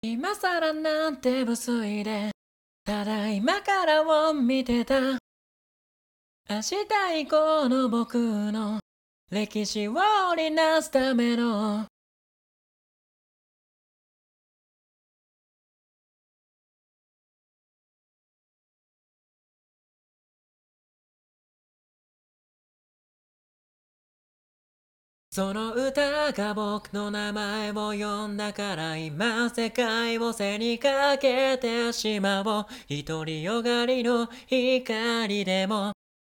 今更なんて無粋で、ただ今からを見てた。明日以降の僕の歴史を織りなすためのその歌が僕の名前を呼んだから今世界を背にかけてしまおう。独りよがりの光でも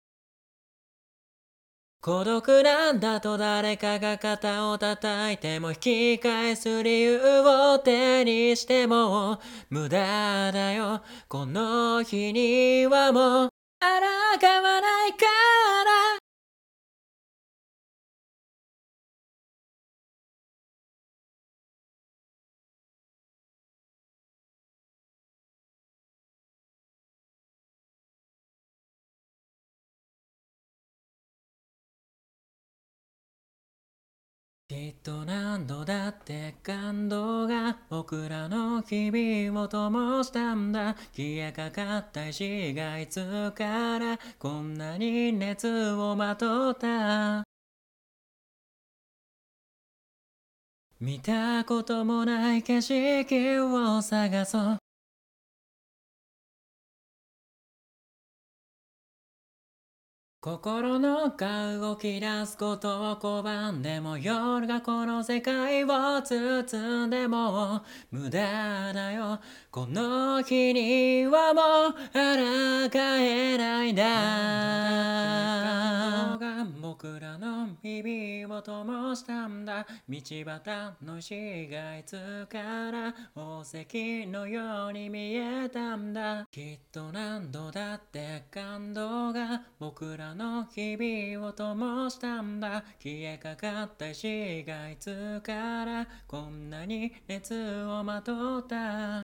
孤独なんだと誰かが肩を叩いても引き返す理由を手にしても無駄だよ。この日にはもう抗わないから。きっと何度だって感動が僕らの日々を灯したんだ。消えかかった石がいつからこんなに熱をまとった。見たこともない景色を探そう。心のが動き出すことを拒んでも夜がこの世界を包んでも無駄だよ。この日にはもう抗えないんだ。感動が僕らの日々を灯したんだ。道端の石がいつから宝石のように見えたんだ。きっと何度だって感動が僕らの日々を灯したんだ。消えかかった石がいつからこんなに熱をまとった。